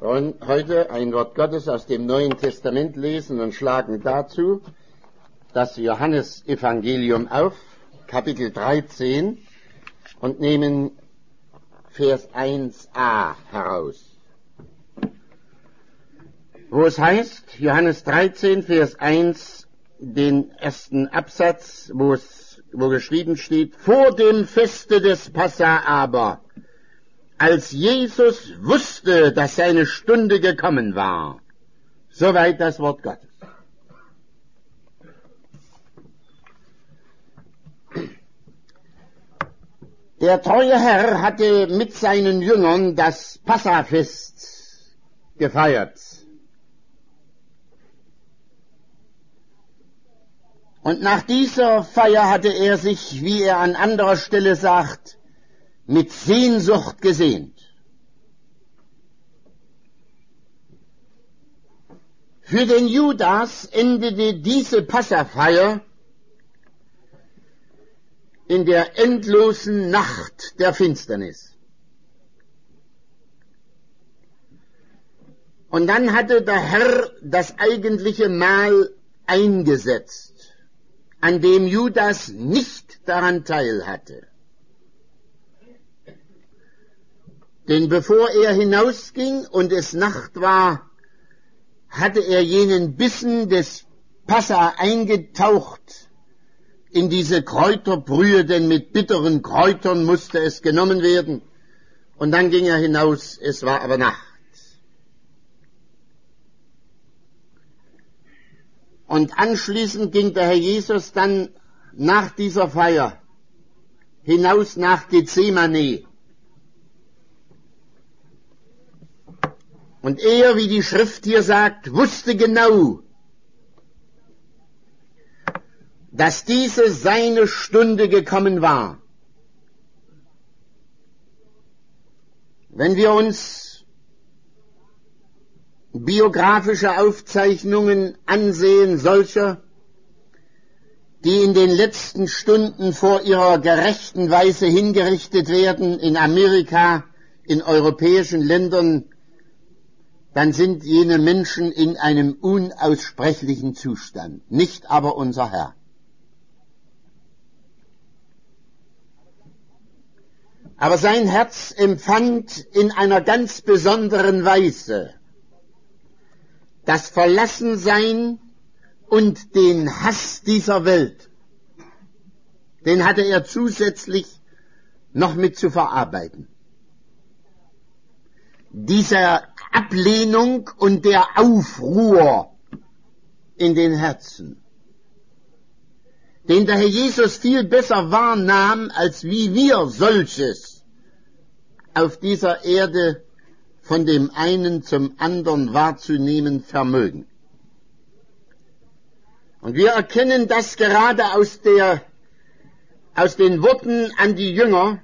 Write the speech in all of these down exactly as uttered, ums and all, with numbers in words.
wollen heute ein Wort Gottes aus dem Neuen Testament lesen und schlagen dazu das Johannesevangelium auf, Kapitel dreizehn, und nehmen Vers eins a heraus, wo es heißt, Johannes dreizehn, Vers eins, den ersten Absatz, wo es, wo geschrieben steht: Vor dem Feste des Passa aber, als Jesus wusste, dass seine Stunde gekommen war. Soweit das Wort Gottes. Der treue Herr hatte mit seinen Jüngern das Passafest gefeiert. Und nach dieser Feier hatte er sich, wie er an anderer Stelle sagt, mit Sehnsucht gesehnt. Für den Judas endete diese Passafeier in der endlosen Nacht der Finsternis. Und dann hatte der Herr das eigentliche Mahl eingesetzt, an dem Judas nicht daran teilhatte. Denn bevor er hinausging und es Nacht war, hatte er jenen Bissen des Passa eingetaucht in diese Kräuterbrühe, denn mit bitteren Kräutern musste es genommen werden. Und dann ging er hinaus, es war aber Nacht. Und anschließend ging der Herr Jesus dann nach dieser Feier hinaus nach Gethsemane. Und er, wie die Schrift hier sagt, wusste genau, dass diese seine Stunde gekommen war. Wenn wir uns biografische Aufzeichnungen ansehen, solcher, die in den letzten Stunden vor ihrer gerechten Weise hingerichtet werden, in Amerika, in europäischen Ländern, dann sind jene Menschen in einem unaussprechlichen Zustand, nicht aber unser Herr. Aber sein Herz empfand in einer ganz besonderen Weise das Verlassensein und den Hass dieser Welt. Den hatte er zusätzlich noch mit zu verarbeiten. Dieser Ablehnung und der Aufruhr in den Herzen, den der Herr Jesus viel besser wahrnahm, als wie wir solches auf dieser Erde von dem einen zum anderen wahrzunehmen vermögen. Und wir erkennen das gerade aus der, aus den Worten an die Jünger,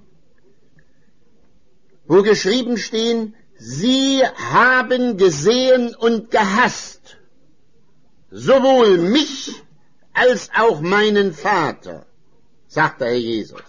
wo geschrieben stehen: Sie haben gesehen und gehasst, sowohl mich als auch meinen Vater, sagt der Herr Jesus.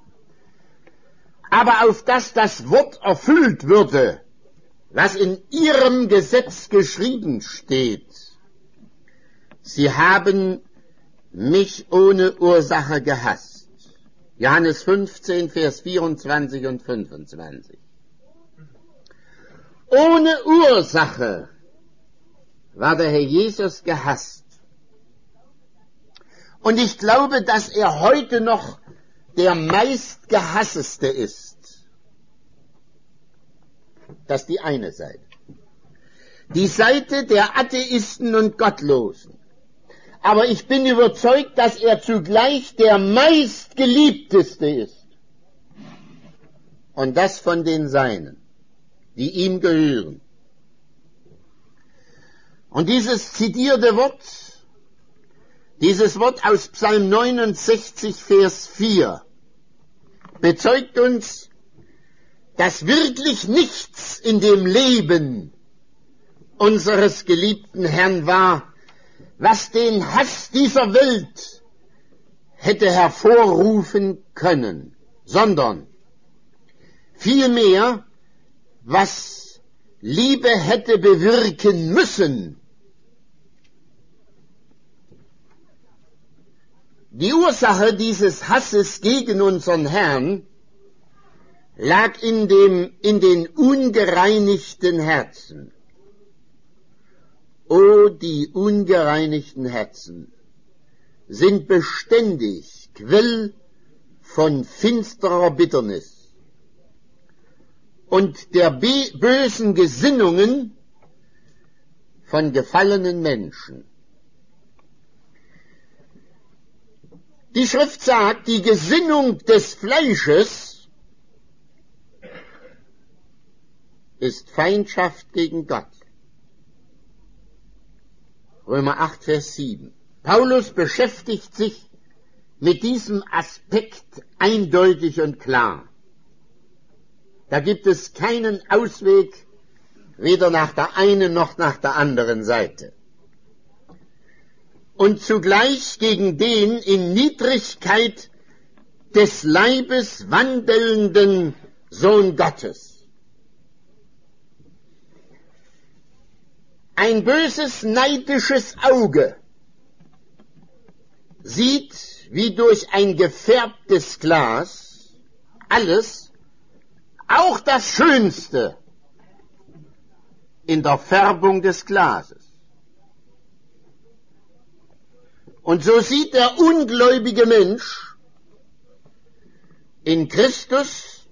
Aber auf dass das Wort erfüllt würde, was in ihrem Gesetz geschrieben steht: Sie haben mich ohne Ursache gehasst. Johannes fünfzehn, Vers vierundzwanzig und fünfundzwanzig. Ohne Ursache war der Herr Jesus gehasst. Und ich glaube, dass er heute noch der meistgehassteste ist. Das ist die eine Seite. Die Seite der Atheisten und Gottlosen. Aber ich bin überzeugt, dass er zugleich der meistgeliebteste ist. Und das von den Seinen, die ihm gehören. Und dieses zitierte Wort, dieses Wort aus Psalm neunundsechzig, Vers vier, bezeugt uns, dass wirklich nichts in dem Leben unseres geliebten Herrn war, was den Hass dieser Welt hätte hervorrufen können, sondern vielmehr, was Liebe hätte bewirken müssen. Die Ursache dieses Hasses gegen unseren Herrn lag in dem, in den ungereinigten Herzen. O, die ungereinigten Herzen sind beständig Quell von finsterer Bitternis und der bösen Gesinnungen von gefallenen Menschen. Die Schrift sagt, die Gesinnung des Fleisches ist Feindschaft gegen Gott. Römer acht, Vers sieben. Paulus beschäftigt sich mit diesem Aspekt eindeutig und klar. Da gibt es keinen Ausweg, weder nach der einen noch nach der anderen Seite. Und zugleich gegen den in Niedrigkeit des Leibes wandelnden Sohn Gottes. Ein böses, neidisches Auge sieht wie durch ein gefärbtes Glas alles, auch das Schönste, in der Färbung des Glases. Und so sieht der ungläubige Mensch in Christus,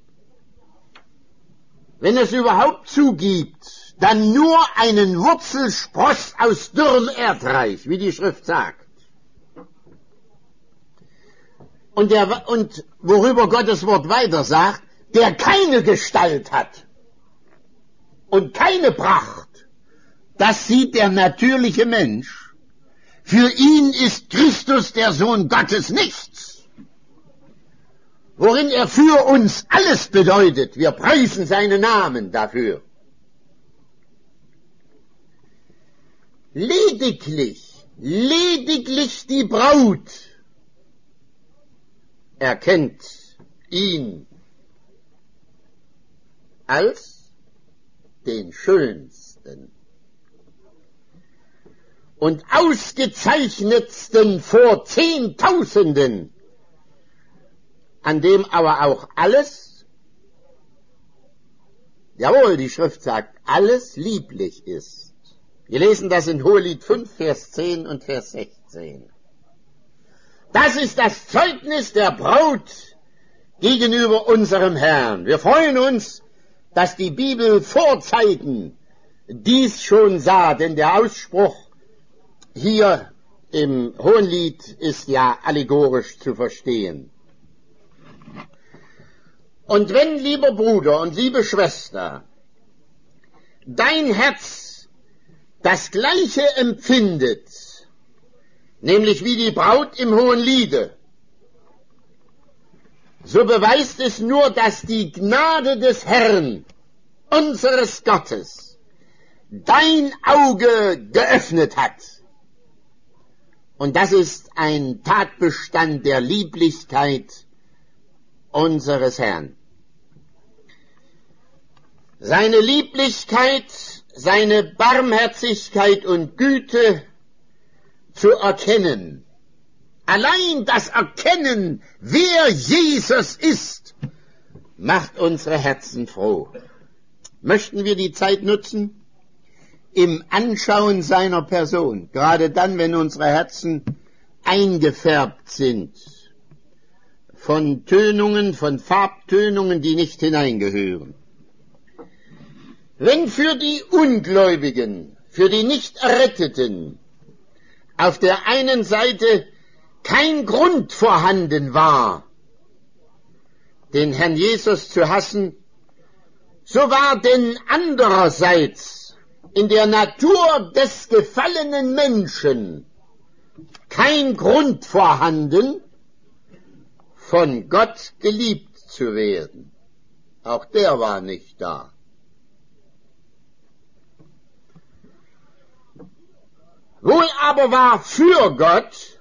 wenn es überhaupt zugibt, dann nur einen Wurzelspross aus dürrem Erdreich, wie die Schrift sagt. Und, der, und worüber Gottes Wort weiter sagt, der keine Gestalt hat und keine Pracht, das sieht der natürliche Mensch. Für ihn ist Christus, der Sohn Gottes, nichts. Worin er für uns alles bedeutet, wir preisen seinen Namen dafür. Lediglich, lediglich die Braut erkennt ihn als den Schönsten und ausgezeichnetsten vor Zehntausenden, an dem aber auch alles, jawohl, die Schrift sagt, alles lieblich ist. Wir lesen das in Hohelied fünf, Vers zehn und Vers sechzehn. Das ist das Zeugnis der Braut gegenüber unserem Herrn. Wir freuen uns, dass die Bibel vor Zeiten dies schon sah, denn der Ausspruch hier im Hohelied ist ja allegorisch zu verstehen. Und wenn, lieber Bruder und liebe Schwester, dein Herz das Gleiche empfindet, nämlich wie die Braut im Hoheliede, so beweist es nur, dass die Gnade des Herrn, unseres Gottes, dein Auge geöffnet hat. Und das ist ein Tatbestand der Lieblichkeit unseres Herrn. Seine Lieblichkeit, seine Barmherzigkeit und Güte zu erkennen. Allein das Erkennen, wer Jesus ist, macht unsere Herzen froh. Möchten wir die Zeit nutzen im Anschauen seiner Person, gerade dann, wenn unsere Herzen eingefärbt sind von Tönungen, von Farbtönungen, die nicht hineingehören. Wenn für die Ungläubigen, für die Nicht-Erretteten auf der einen Seite kein Grund vorhanden war, den Herrn Jesus zu hassen, so war denn andererseits in der Natur des gefallenen Menschen kein Grund vorhanden, von Gott geliebt zu werden. Auch der war nicht da. Wohl aber war für Gott,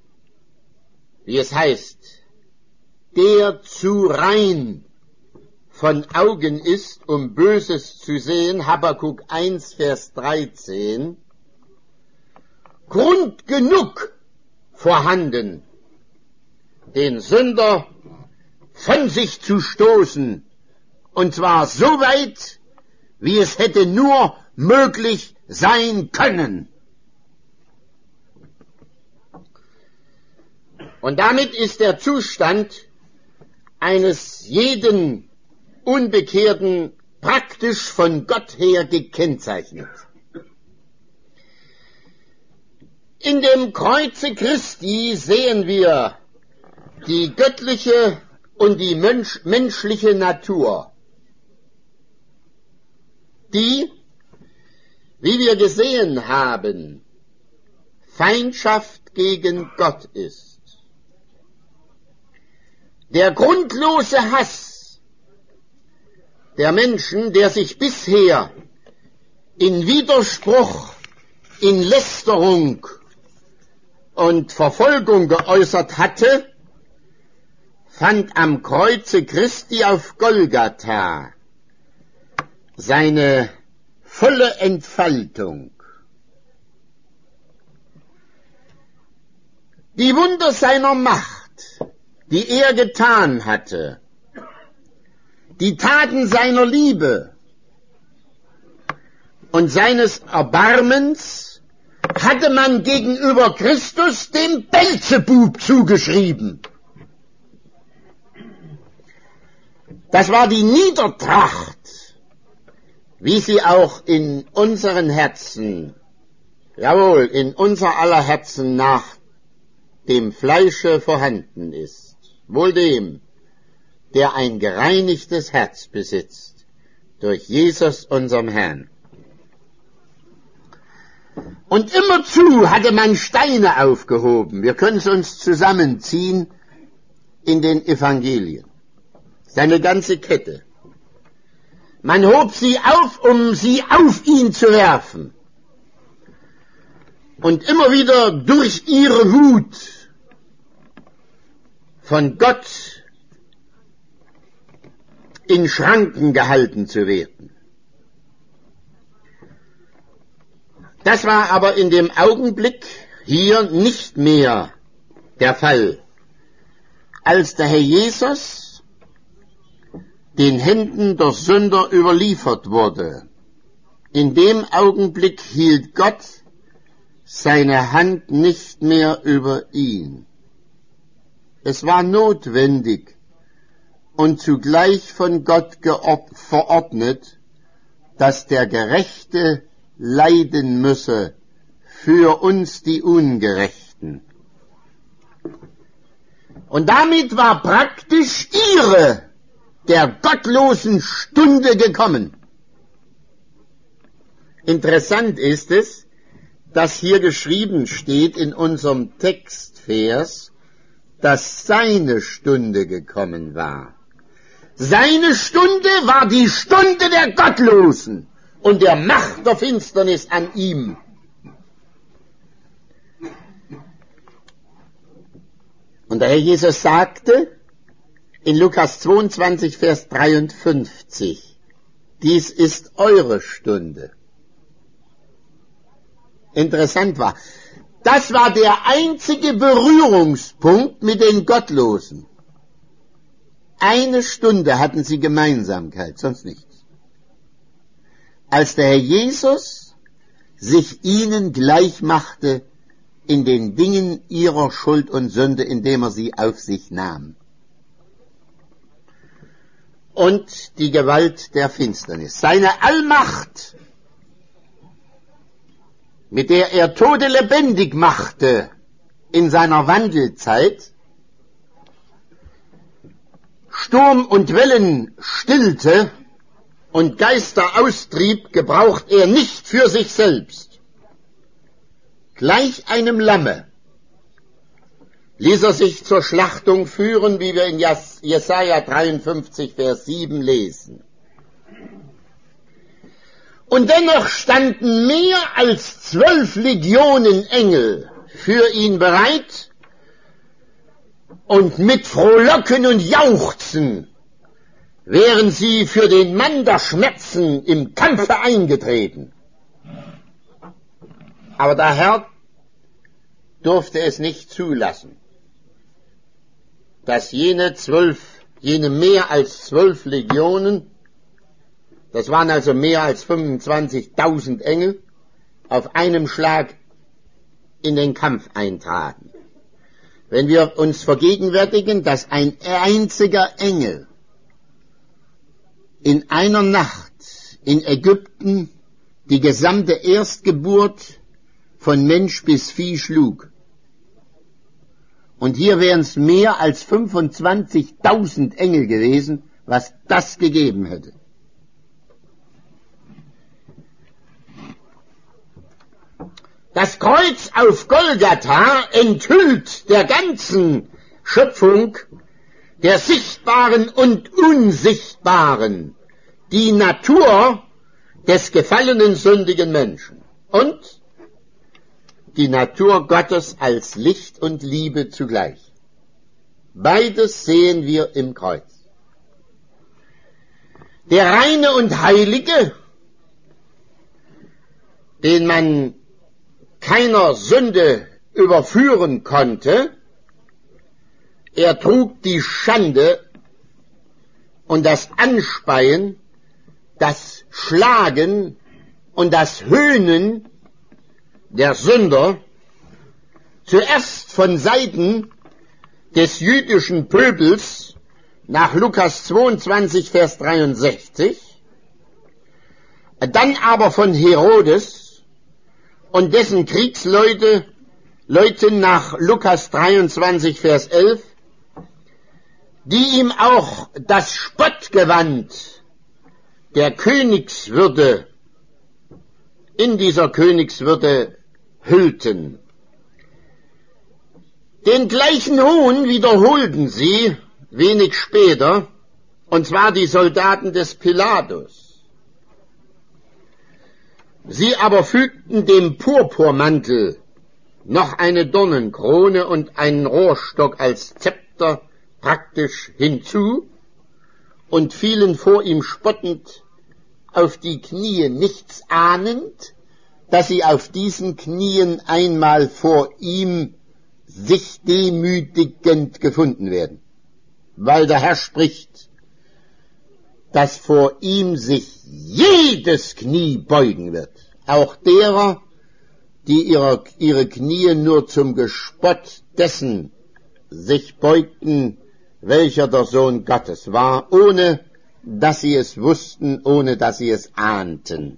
wie es heißt, der zu rein von Augen ist, um Böses zu sehen, Habakuk eins, Vers dreizehn, Grund genug vorhanden, den Sünder von sich zu stoßen, und zwar so weit, wie es hätte nur möglich sein können. Und damit ist der Zustand eines jeden Unbekehrten praktisch von Gott her gekennzeichnet. In dem Kreuze Christi sehen wir die göttliche und die Mensch, menschliche Natur, die, wie wir gesehen haben, Feindschaft gegen Gott ist. Der grundlose Hass der Menschen, der sich bisher in Widerspruch, in Lästerung und Verfolgung geäußert hatte, fand am Kreuze Christi auf Golgatha seine volle Entfaltung. Die Wunder seiner Macht, die er getan hatte, die Taten seiner Liebe und seines Erbarmens hatte man gegenüber Christus dem Beelzebub zugeschrieben. Das war die Niedertracht, wie sie auch in unseren Herzen, jawohl, in unser aller Herzen nach dem Fleische vorhanden ist. Wohl dem, der ein gereinigtes Herz besitzt, durch Jesus unserem Herrn. Und immerzu hatte man Steine aufgehoben. Wir können es uns zusammenziehen in den Evangelien. Seine ganze Kette. Man hob sie auf, um sie auf ihn zu werfen. Und immer wieder durch ihre Wut von Gott in Schranken gehalten zu werden. Das war aber in dem Augenblick hier nicht mehr der Fall, als der Herr Jesus den Händen der Sünder überliefert wurde. In dem Augenblick hielt Gott seine Hand nicht mehr über ihn. Es war notwendig und zugleich von Gott verordnet, dass der Gerechte leiden müsse für uns die Ungerechten. Und damit war praktisch ihre, der gottlosen Stunde gekommen. Interessant ist es, dass hier geschrieben steht in unserem Textvers, dass seine Stunde gekommen war. Seine Stunde war die Stunde der Gottlosen und der Macht der Finsternis an ihm. Und der Herr Jesus sagte in Lukas zweiundzwanzig, Vers dreiundfünfzig, dies ist eure Stunde. Interessant war, das war der einzige Berührungspunkt mit den Gottlosen. Eine Stunde hatten sie Gemeinsamkeit, sonst nichts. Als der Herr Jesus sich ihnen gleich machte in den Dingen ihrer Schuld und Sünde, indem er sie auf sich nahm. Und die Gewalt der Finsternis. Seine Allmacht, mit der er Tote lebendig machte in seiner Wandelzeit, Sturm und Wellen stillte und Geister austrieb, gebraucht er nicht für sich selbst. Gleich einem Lamme ließ er sich zur Schlachtung führen, wie wir in Jesaja dreiundfünfzig, Vers sieben lesen. Und dennoch standen mehr als zwölf Legionen Engel für ihn bereit und mit Frohlocken und Jauchzen wären sie für den Mann der Schmerzen im Kampfe eingetreten. Aber der Herr durfte es nicht zulassen, dass jene zwölf, jene mehr als zwölf Legionen, das waren also mehr als fünfundzwanzigtausend Engel, auf einem Schlag in den Kampf eintraten. Wenn wir uns vergegenwärtigen, dass ein einziger Engel in einer Nacht in Ägypten die gesamte Erstgeburt von Mensch bis Vieh schlug. Und hier wären es mehr als fünfundzwanzigtausend Engel gewesen, was das gegeben hätte. Das Kreuz auf Golgatha enthüllt der ganzen Schöpfung, der sichtbaren und unsichtbaren, die Natur des gefallenen, sündigen Menschen und die Natur Gottes als Licht und Liebe zugleich. Beides sehen wir im Kreuz. Der reine und heilige, den man keiner Sünde überführen konnte, er trug die Schande und das Anspeien, das Schlagen und das Höhnen der Sünder, zuerst von Seiten des jüdischen Pöbels nach Lukas zweiundzwanzig, Vers dreiundsechzig, dann aber von Herodes und dessen Kriegsleute Leuten nach Lukas dreiundzwanzig, Vers elf, die ihm auch das Spottgewand der Königswürde in dieser Königswürde hüllten. Den gleichen Hohn wiederholten sie wenig später, und zwar die Soldaten des Pilatus. Sie aber fügten dem Purpurmantel noch eine Dornenkrone und einen Rohrstock als Zepter praktisch hinzu und fielen vor ihm spottend auf die Knie, nichts ahnend, dass sie auf diesen Knien einmal vor ihm sich demütigend gefunden werden, weil der Herr spricht, dass vor ihm sich jedes Knie beugen wird, auch derer, die ihre, ihre Knie nur zum Gespott dessen sich beugten, welcher der Sohn Gottes war, ohne dass sie es wussten, ohne dass sie es ahnten.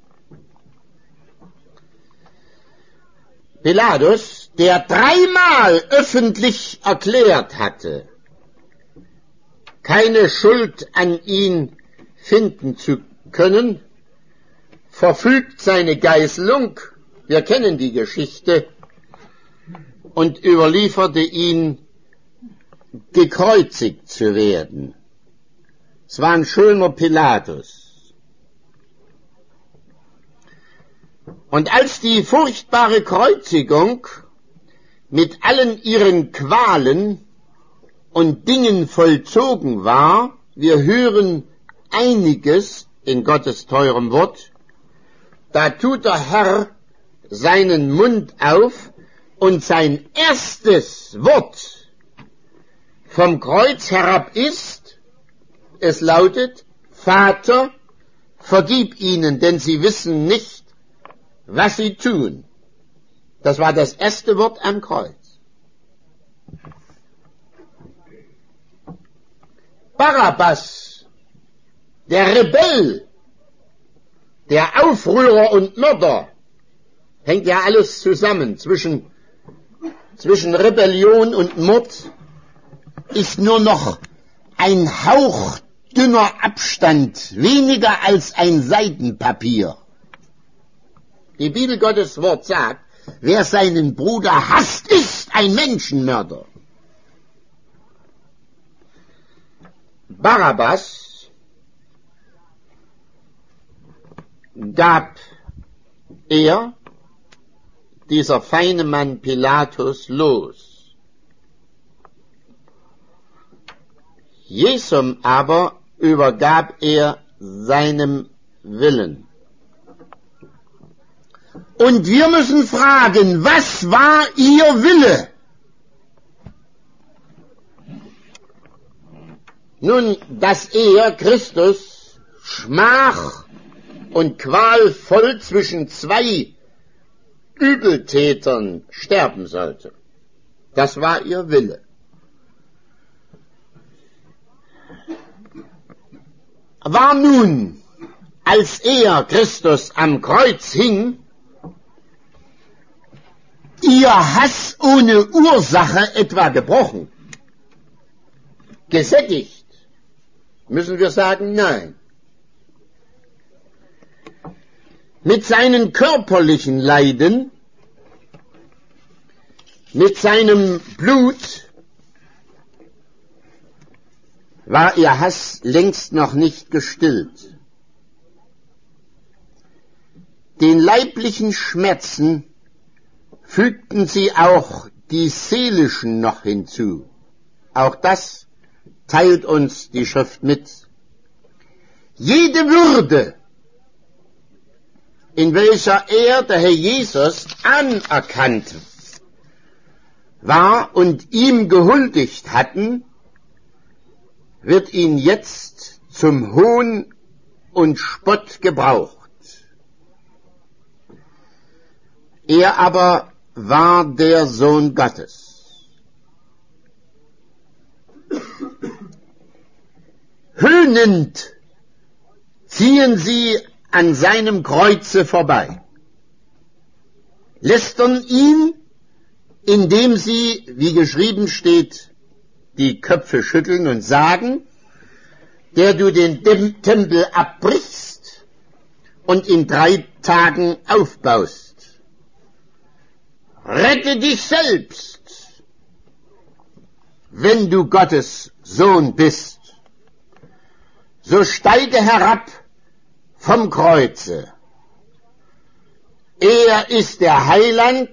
Pilatus, der dreimal öffentlich erklärt hatte, keine Schuld an ihn finden zu können, verfügt seine Geißelung, wir kennen die Geschichte, und überlieferte ihn, gekreuzigt zu werden. Es war ein schöner Pilatus. Und als die furchtbare Kreuzigung mit allen ihren Qualen und Dingen vollzogen war, wir hören einiges in Gottes teurem Wort, da tut der Herr seinen Mund auf und sein erstes Wort vom Kreuz herab ist, es lautet, Vater, vergib ihnen, denn sie wissen nicht, was sie tun. Das war das erste Wort am Kreuz. Barabbas, der Rebell, der Aufrührer und Mörder, hängt ja alles zusammen. Zwischen, zwischen Rebellion und Mord ist nur noch ein hauchdünner Abstand, weniger als ein Seidenpapier. Die Bibel Gottes Wort sagt, wer seinen Bruder hasst, ist ein Menschenmörder. Barabbas gab er, dieser feine Mann Pilatus, los. Jesum aber übergab er seinem Willen. Und wir müssen fragen, was war ihr Wille? Nun, dass er, Christus, Schmach und qualvoll zwischen zwei Übeltätern sterben sollte. Das war ihr Wille. War nun, als er, Christus, am Kreuz hing, ihr Hass ohne Ursache etwa gebrochen, gesättigt? Müssen wir sagen, nein. Mit seinen körperlichen Leiden, mit seinem Blut war ihr Hass längst noch nicht gestillt. Den leiblichen Schmerzen fügten sie auch die seelischen noch hinzu. Auch das teilt uns die Schrift mit. Jede Würde, in welcher er, der Herr Jesus, anerkannt war und ihm gehuldigt hatten, wird ihn jetzt zum Hohn und Spott gebraucht. Er aber war der Sohn Gottes. Höhnend ziehen sie an seinem Kreuze vorbei, lästern ihn, indem sie, wie geschrieben steht, die Köpfe schütteln und sagen, der du den Tempel abbrichst und in drei Tagen aufbaust. Rette dich selbst, wenn du Gottes Sohn bist. So steige herab vom Kreuze. Er ist der Heiland,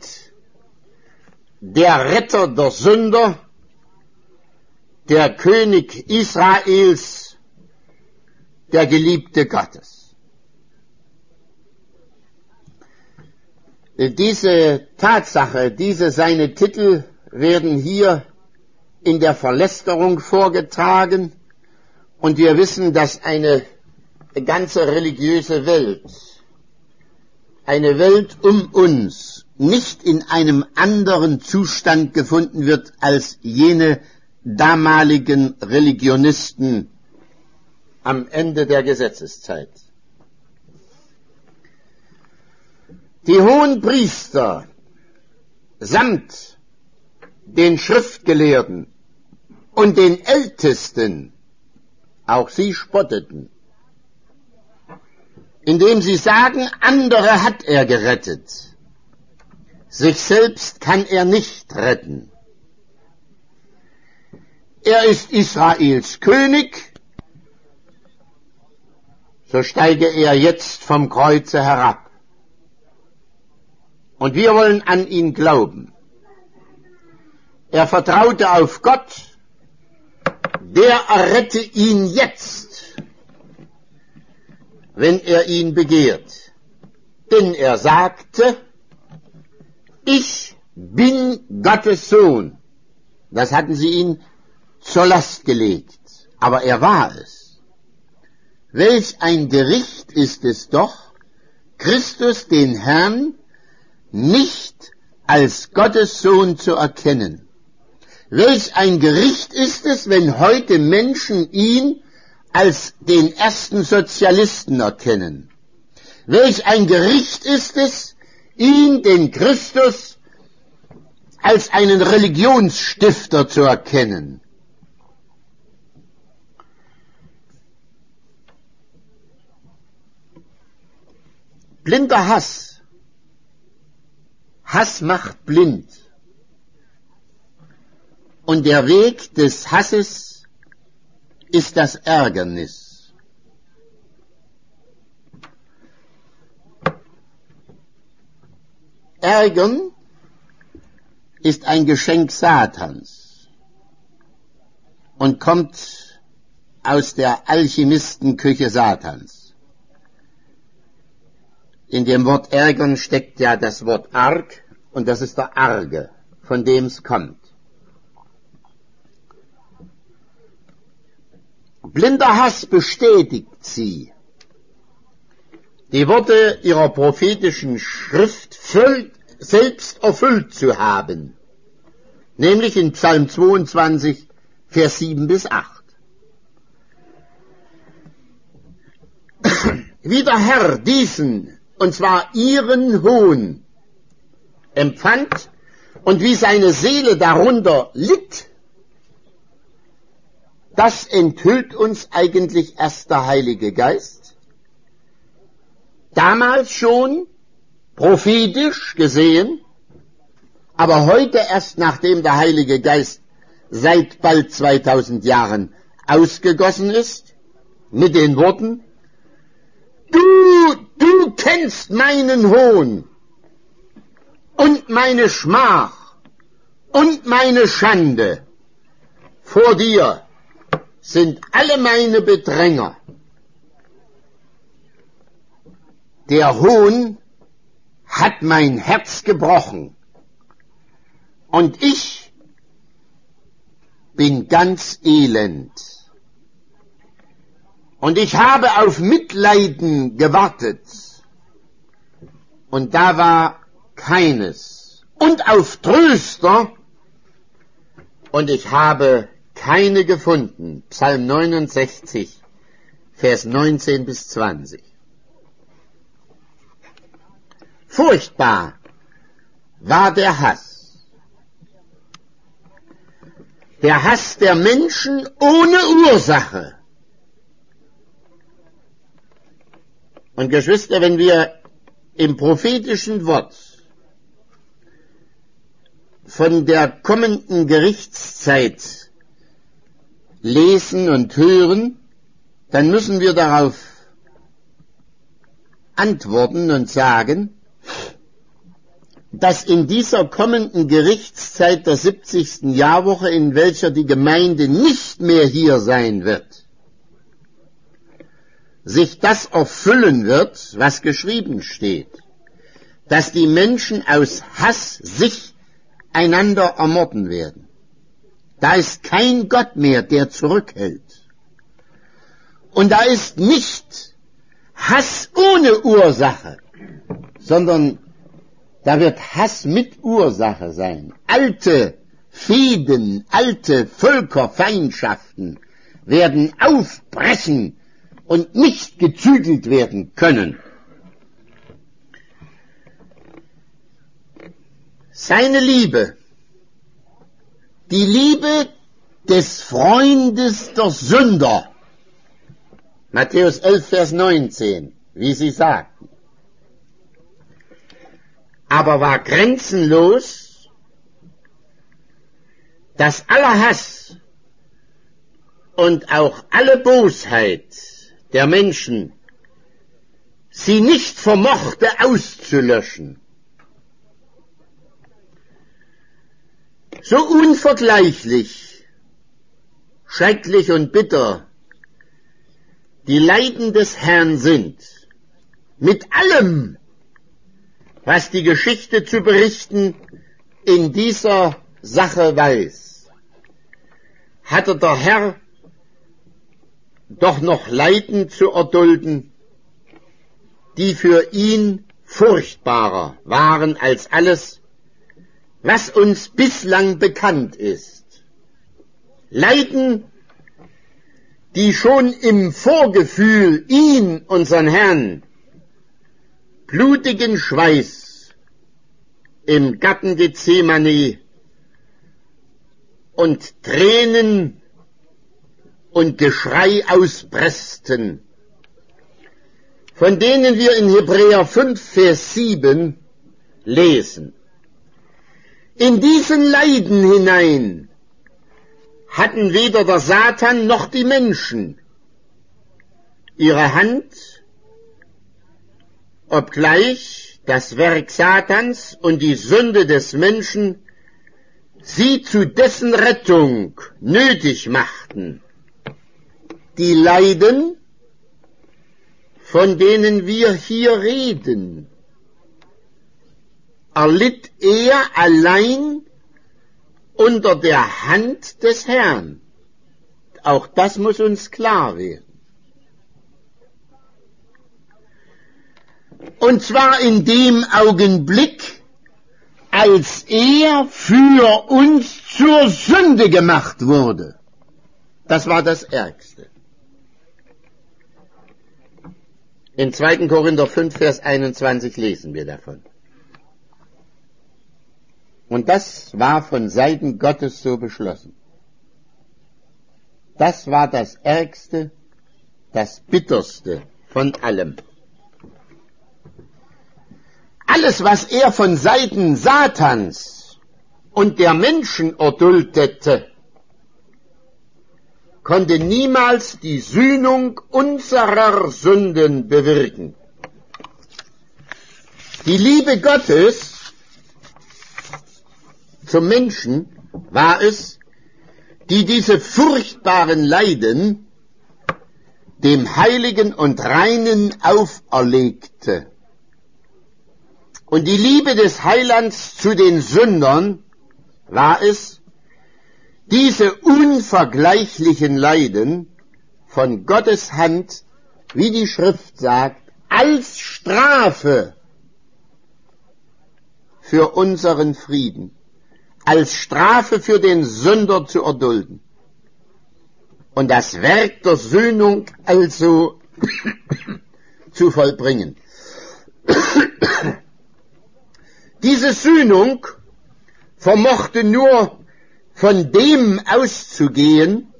der Retter der Sünder, der König Israels, der Geliebte Gottes. Diese Tatsache, diese seine Titel werden hier in der Verlästerung vorgetragen, und wir wissen, dass eine ganze religiöse Welt, eine Welt um uns, nicht in einem anderen Zustand gefunden wird als jene damaligen Religionisten am Ende der Gesetzeszeit. Die Hohenpriester samt den Schriftgelehrten und den Ältesten, auch sie spotteten, indem sie sagen, andere hat er gerettet, sich selbst kann er nicht retten. Er ist Israels König, so steige er jetzt vom Kreuze herab. Und wir wollen an ihn glauben. Er vertraute auf Gott, der errette ihn jetzt, wenn er ihn begehrt. Denn er sagte, ich bin Gottes Sohn. Das hatten sie ihn zur Last gelegt, aber er war es. Welch ein Gericht ist es doch, Christus den Herrn nicht als Gottes Sohn zu erkennen. Welch ein Gericht ist es, wenn heute Menschen ihn als den ersten Sozialisten erkennen. Welch ein Gericht ist es, ihn, den Christus, als einen Religionsstifter zu erkennen. Blinder Hass. Hass macht blind. Und der Weg des Hasses ist das Ärgernis. Ärgern ist ein Geschenk Satans und kommt aus der Alchemistenküche Satans. In dem Wort ärgern steckt ja das Wort arg, und das ist der Arge, von dem es kommt. Blinder Hass bestätigt sie, die Worte ihrer prophetischen Schrift voll, selbst erfüllt zu haben, nämlich in Psalm zweiundzwanzig, Vers sieben bis acht. Wie der Herr diesen, und zwar ihren Hohn, empfand und wie seine Seele darunter litt, das enthüllt uns eigentlich erst der Heilige Geist. Damals schon prophetisch gesehen, aber heute erst, nachdem der Heilige Geist seit bald zweitausend Jahren ausgegossen ist, mit den Worten: Du, du kennst meinen Hohn und meine Schmach und meine Schande. Vor dir sind alle meine Bedränger. Der Hohn hat mein Herz gebrochen und ich bin ganz elend. Und ich habe auf Mitleiden gewartet und da war keines. Und auf Tröster und ich habe keine gefunden. Psalm neunundsechzig, Vers neunzehn bis zwanzig. Furchtbar war der Hass. Der Hass der Menschen ohne Ursache. Und Geschwister, wenn wir im prophetischen Wort von der kommenden Gerichtszeit lesen und hören, dann müssen wir darauf antworten und sagen, dass in dieser kommenden Gerichtszeit der siebzigsten Jahrwoche, in welcher die Gemeinde nicht mehr hier sein wird, sich das erfüllen wird, was geschrieben steht, dass die Menschen aus Hass sich einander ermorden werden. Da ist kein Gott mehr, der zurückhält. Und da ist nicht Hass ohne Ursache, sondern da wird Hass mit Ursache sein. Alte Fehden, alte Völkerfeindschaften werden aufbrechen und nicht gezügelt werden können. Seine Liebe, die Liebe des Freundes der Sünder, Matthäus elf, Vers neunzehn, wie Sie sagten, aber war grenzenlos, dass aller Hass und auch alle Bosheit der Menschen sie nicht vermochte auszulöschen. So unvergleichlich, schrecklich und bitter die Leiden des Herrn sind, mit allem, was die Geschichte zu berichten in dieser Sache weiß, hatte der Herr doch noch Leiden zu erdulden, die für ihn furchtbarer waren als alles, was uns bislang bekannt ist. Leiden, die schon im Vorgefühl ihn, unseren Herrn, blutigen Schweiß im Garten Gethsemane und Tränen und Geschrei auspressten, von denen wir in Hebräer fünf, Vers sieben lesen. In diesen Leiden hinein hatten weder der Satan noch die Menschen ihre Hand, obgleich das Werk Satans und die Sünde des Menschen sie zu dessen Rettung nötig machten. die Leiden, von denen wir hier reden, erlitt er allein unter der Hand des Herrn. Auch das muss uns klar werden. Und zwar in dem Augenblick, als er für uns zur Sünde gemacht wurde. Das war das Ärgste. In zweiten Korinther fünf, Vers einundzwanzig lesen wir davon. Und das war von Seiten Gottes so beschlossen. Das war das Ärgste, das Bitterste von allem. Alles, was er von Seiten Satans und der Menschen erduldete, konnte niemals die Sühnung unserer Sünden bewirken. Die Liebe Gottes zum Menschen war es, die diese furchtbaren Leiden dem Heiligen und Reinen auferlegte. Und die Liebe des Heilands zu den Sündern war es, diese unvergleichlichen Leiden von Gottes Hand, wie die Schrift sagt, als Strafe für unseren Frieden, als Strafe für den Sünder zu erdulden und das Werk der Sühnung also zu vollbringen. Diese Sühnung vermochte nur von dem auszugehen,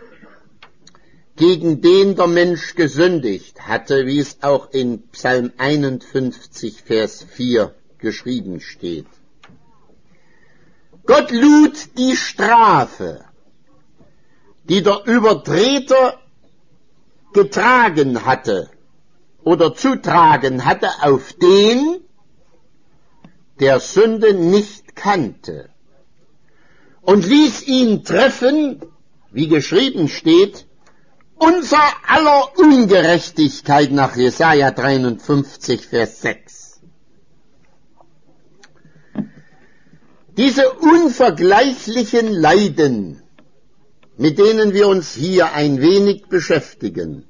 gegen den der Mensch gesündigt hatte, wie es auch in Psalm einundfünfzig, Vers vier geschrieben steht. Gott lud die Strafe, die der Übertreter getragen hatte oder zu tragen hatte, auf den, der Sünde nicht kannte, und ließ ihn treffen, wie geschrieben steht, unser aller Ungerechtigkeit nach Jesaja dreiundfünfzig, Vers sechs. Diese unvergleichlichen Leiden, mit denen wir uns hier ein wenig beschäftigen,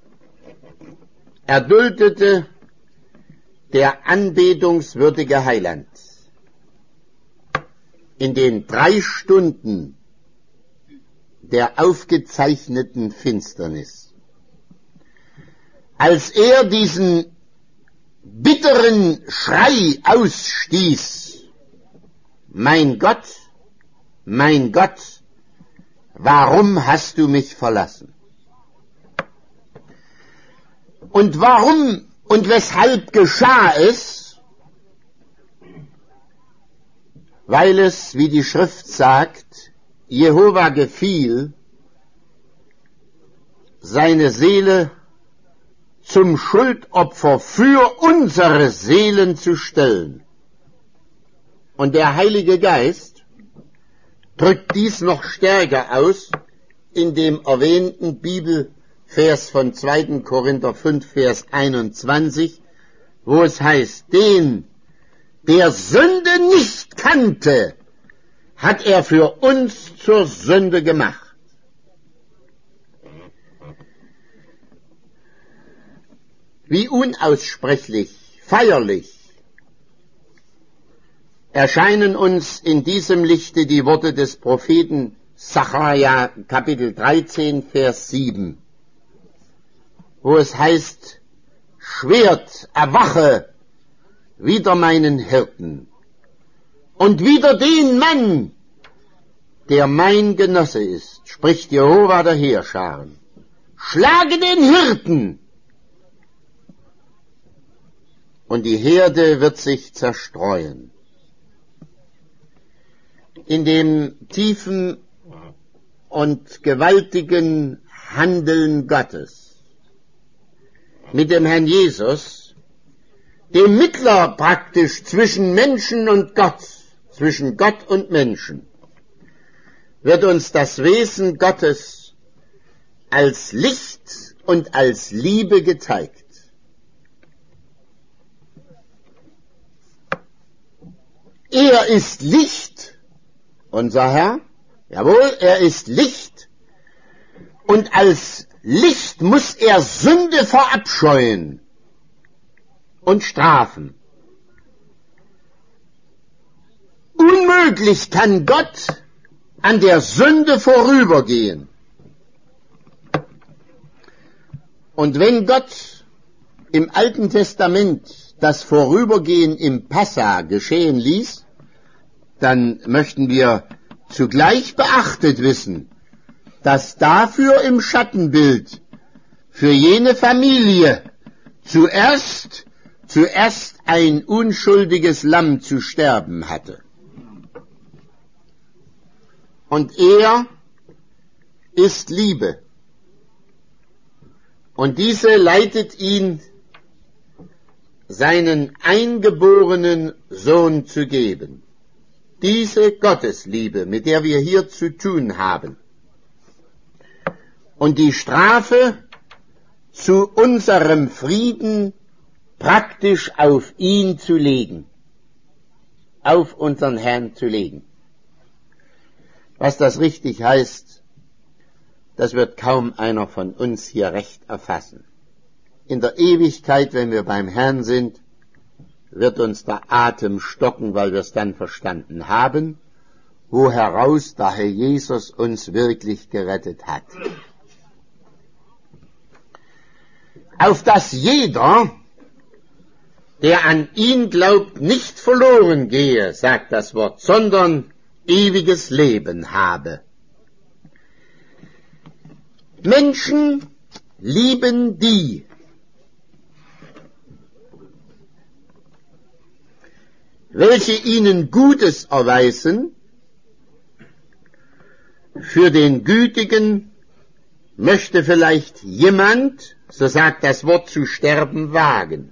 erduldete der anbetungswürdige Heiland in den drei Stunden der aufgezeichneten Finsternis. Als er diesen bitteren Schrei ausstieß, mein Gott, mein Gott, warum hast du mich verlassen? Und warum und weshalb geschah es? Weil es, wie die Schrift sagt, Jehova gefiel, seine Seele zum Schuldopfer für unsere Seelen zu stellen. Und der Heilige Geist drückt dies noch stärker aus in dem erwähnten Bibelvers von zweiten Korinther fünf, Vers einundzwanzig, wo es heißt, den, der Sünde nicht kannte, hat er für uns zur Sünde gemacht. Wie unaussprechlich, feierlich erscheinen uns in diesem Lichte die Worte des Propheten Sacharja, Kapitel dreizehn, Vers sieben, wo es heißt, Schwert, erwache wider meinen Hirten und wider den Mann, der mein Genosse ist, spricht Jehova der Heerscharen. Schlage den Hirten, und die Herde wird sich zerstreuen. In dem tiefen und gewaltigen Handeln Gottes mit dem Herrn Jesus, dem Mittler praktisch zwischen Menschen und Gott, zwischen Gott und Menschen, wird uns das Wesen Gottes als Licht und als Liebe gezeigt. Er ist Licht, unser Herr, jawohl, er ist Licht, und als Licht muss er Sünde verabscheuen und strafen. Unmöglich kann Gott an der Sünde vorübergehen. Und wenn Gott im Alten Testament das Vorübergehen im Passa geschehen ließ, dann möchten wir zugleich beachtet wissen, dass dafür im Schattenbild für jene Familie zuerst, zuerst ein unschuldiges Lamm zu sterben hatte. Und er ist Liebe. Und diese leitet ihn, seinen eingeborenen Sohn zu geben. Diese Gottesliebe, mit der wir hier zu tun haben. Und die Strafe zu unserem Frieden praktisch auf ihn zu legen. Auf unseren Herrn zu legen. Was das richtig heißt, das wird kaum einer von uns hier recht erfassen. In der Ewigkeit, wenn wir beim Herrn sind, wird uns der Atem stocken, weil wir es dann verstanden haben, wo heraus der Herr Jesus uns wirklich gerettet hat. Auf dass jeder, der an ihn glaubt, nicht verloren gehe, sagt das Wort, sondern ewiges Leben habe. Menschen lieben die, welche ihnen Gutes erweisen. Für den Gütigen möchte vielleicht jemand, so sagt das Wort, zu sterben wagen.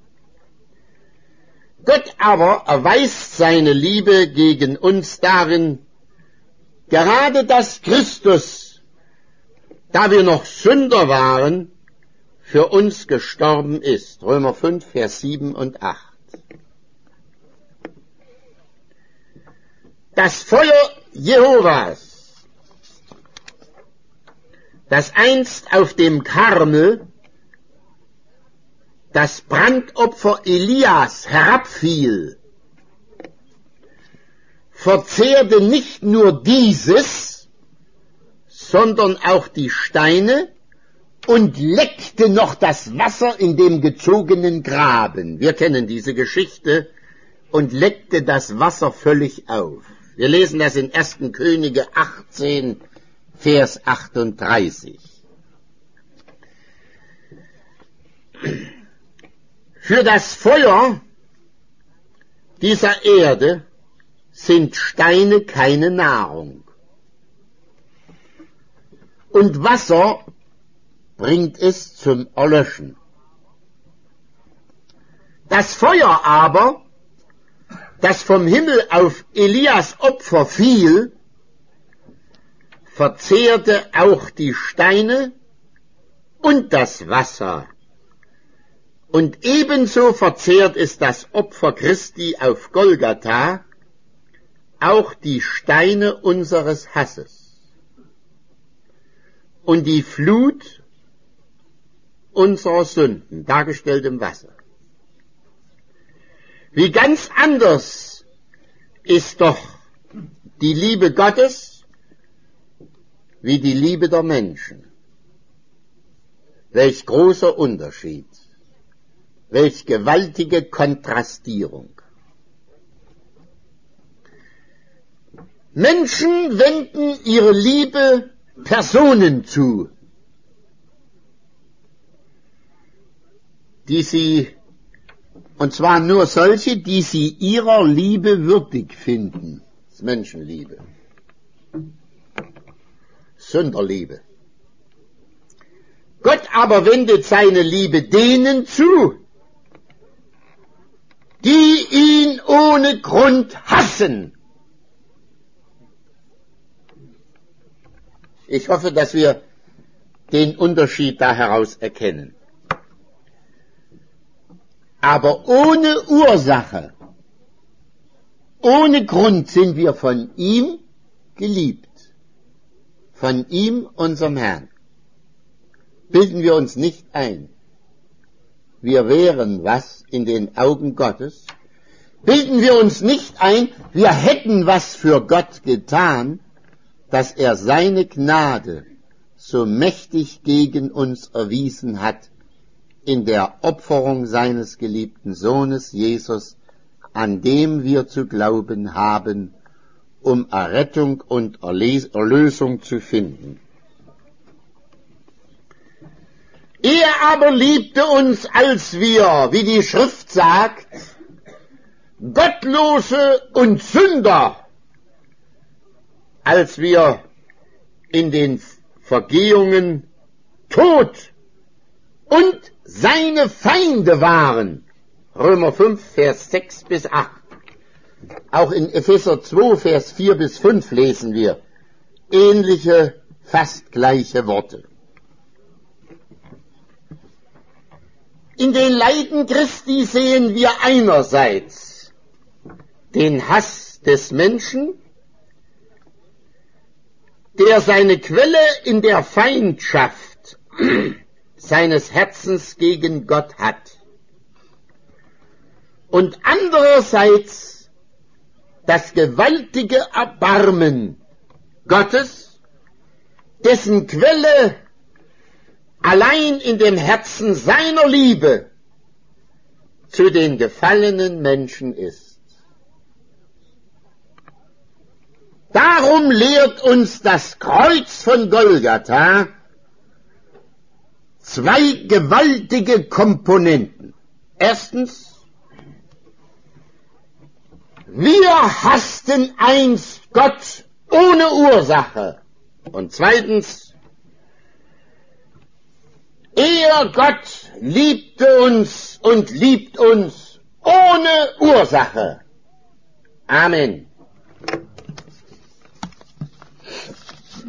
Gott aber erweist seine Liebe gegen uns darin, gerade dass Christus, da wir noch Sünder waren, für uns gestorben ist. Römer fünf, Vers sieben und acht. Das Feuer Jehovas, das einst auf dem Karmel das Brandopfer Elias herabfiel, verzehrte nicht nur dieses, sondern auch die Steine und leckte noch das Wasser in dem gezogenen Graben. Wir kennen diese Geschichte, und leckte das Wasser völlig auf. Wir lesen das in erster Könige achtzehn, Vers achtunddreißig. Für das Feuer dieser Erde sind Steine keine Nahrung. Und Wasser bringt es zum Erlöschen. Das Feuer aber, das vom Himmel auf Elias Opfer fiel, verzehrte auch die Steine und das Wasser. Und ebenso verzehrt es das Opfer Christi auf Golgatha, auch die Steine unseres Hasses und die Flut unserer Sünden, dargestellt im Wasser. Wie ganz anders ist doch die Liebe Gottes wie die Liebe der Menschen. Welch großer Unterschied, welch gewaltige Kontrastierung. Menschen wenden ihre Liebe Personen zu, die sie, und zwar nur solche, die sie ihrer Liebe würdig finden. Das ist Menschenliebe. Sünderliebe. Gott aber wendet seine Liebe denen zu, die ihn ohne Grund hassen. Ich hoffe, dass wir den Unterschied da heraus erkennen. Aber ohne Ursache, ohne Grund sind wir von ihm geliebt. Von ihm, unserem Herrn. Bilden wir uns nicht ein, wir wären was in den Augen Gottes. Bilden wir uns nicht ein, wir hätten was für Gott getan, dass er seine Gnade so mächtig gegen uns erwiesen hat, in der Opferung seines geliebten Sohnes Jesus, an dem wir zu glauben haben, um Errettung und Erlösung zu finden. Er aber liebte uns, als wir, wie die Schrift sagt, Gottlose und Sünder, als wir in den Vergehungen tot und seine Feinde waren. Römer fünf, Vers sechs bis acht. Auch in Epheser zwei, Vers vier bis fünf lesen wir ähnliche, fast gleiche Worte. In den Leiden Christi sehen wir einerseits den Hass des Menschen, der seine Quelle in der Feindschaft seines Herzens gegen Gott hat. Und andererseits das gewaltige Erbarmen Gottes, dessen Quelle allein in dem Herzen seiner Liebe zu den gefallenen Menschen ist. Darum lehrt uns das Kreuz von Golgatha zwei gewaltige Komponenten. Erstens, wir hassten einst Gott ohne Ursache. Und zweitens, er, Gott, liebte uns und liebt uns ohne Ursache. Amen.